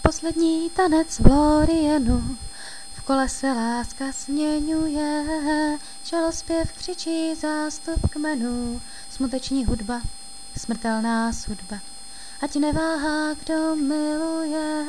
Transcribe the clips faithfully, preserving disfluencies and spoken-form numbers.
Poslední tanec v Lorienu, v kole se láska směňuje, žalospěv křičí zástup kmenů, smuteční hudba, smrtelná sudba, ať neváhá, kdo miluje.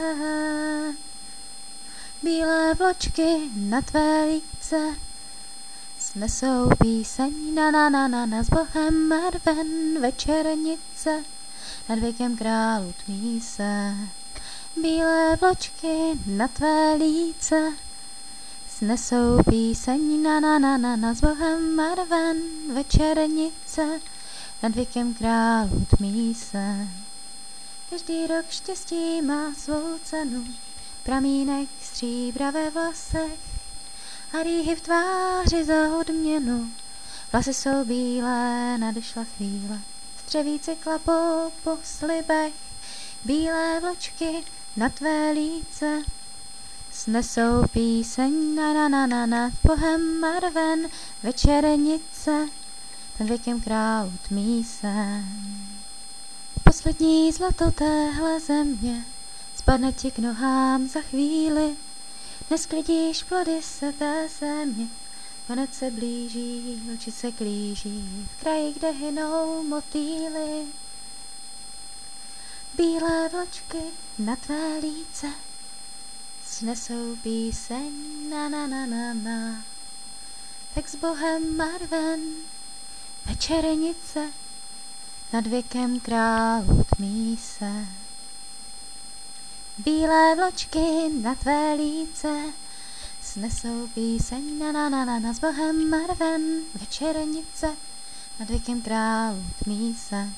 Bílé vločky na tvé líce snesou píseň na na na na na s Bohem marven večernice, nad věkem králu tmí se. Bílé vločky na tvé líce snesou píseň na na na na na s Bohem marven večernice, nad věkem králu tmí se. Každý rok štěstí má svou cenu, pramínek stříbra ve vlasech a rýhy v tváři za odměnu. Vlasy jsou bílé, nadešla chvíle, střevíci klapou po slibech. Bílé vločky na tvé líce snesou píseň na na na na na Bohem marven večernice, nad věkem králu tmí se. Poslední zlato téhle země spadne ti k nohám za chvíli, nesklidíš plody se té země, konec se blíží, oči se klíží v kraji, kde hynou motýly. Bílé vločky na tvé líce snesou píseň na na na na na, tak s Bohem marven večernice, nad věkem králu tmí se. Bílé vločky na tvé líce snesou píseň na na na na na s Bohem marven večernice, nad věkem králu tmí se.